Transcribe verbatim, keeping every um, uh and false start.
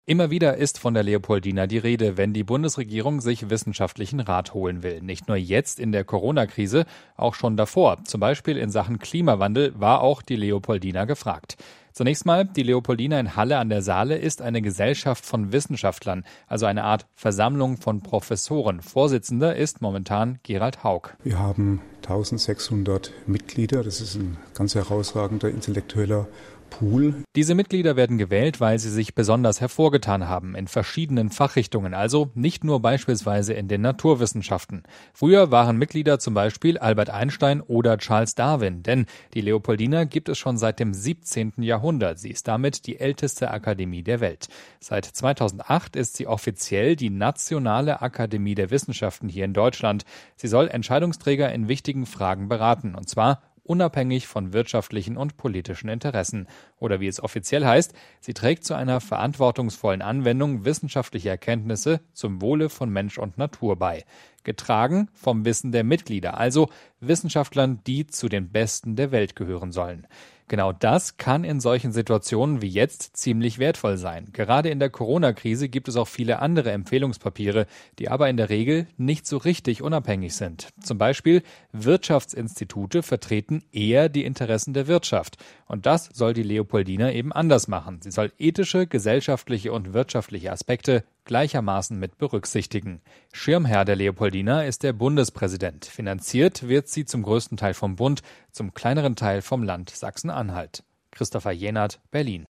Immer wieder ist von der Leopoldina die Rede, wenn die Bundesregierung sich wissenschaftlichen Rat holen will. Nicht nur jetzt in der Corona-Krise, auch schon davor. Zum Beispiel in Sachen Klimawandel war auch die Leopoldina gefragt. Zunächst mal, die Leopoldina in Halle an der Saale ist eine Gesellschaft von Wissenschaftlern, also eine Art Versammlung von Professoren. Vorsitzender ist momentan Gerald Haug. Wir haben eintausendsechshundert Mitglieder, das ist ein ganz herausragender intellektueller Pool. Diese Mitglieder werden gewählt, weil sie sich besonders hervorgetan haben in verschiedenen Fachrichtungen, also nicht nur beispielsweise in den Naturwissenschaften. Früher waren Mitglieder zum Beispiel Albert Einstein oder Charles Darwin, denn die Leopoldina gibt es schon seit dem siebzehnten Jahrhundert. Sie ist damit die älteste Akademie der Welt. Seit zweitausendacht ist sie offiziell die Nationale Akademie der Wissenschaften hier in Deutschland. Sie soll Entscheidungsträger in wichtigen Fragen beraten, und zwar unabhängig von wirtschaftlichen und politischen Interessen. Oder wie es offiziell heißt, sie trägt zu einer verantwortungsvollen Anwendung wissenschaftlicher Erkenntnisse zum Wohle von Mensch und Natur bei. Getragen vom Wissen der Mitglieder, also Wissenschaftlern, die zu den Besten der Welt gehören sollen. Genau das kann in solchen Situationen wie jetzt ziemlich wertvoll sein. Gerade in der Corona-Krise gibt es auch viele andere Empfehlungspapiere, die aber in der Regel nicht so richtig unabhängig sind. Zum Beispiel Wirtschaftsinstitute vertreten eher die Interessen der Wirtschaft. Und das soll die Leopoldina eben anders machen. Sie soll ethische, gesellschaftliche und wirtschaftliche Aspekte gleichermaßen mit berücksichtigen. Schirmherr der Leopoldina ist der Bundespräsident. Finanziert wird sie zum größten Teil vom Bund, zum kleineren Teil vom Land Sachsen-Anhalt. Christopher Jenert, Berlin.